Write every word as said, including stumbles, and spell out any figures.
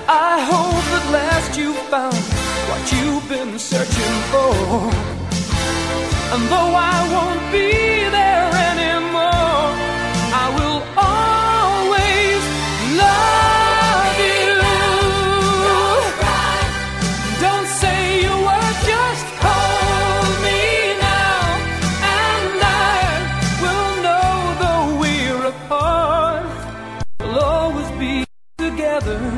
I hope at last you found what you've been searching for. And though I won't be there anymore, I will always love you. Don't cry. Don't say a word, just hold me now. And I will know though we're apart, we'll always be together.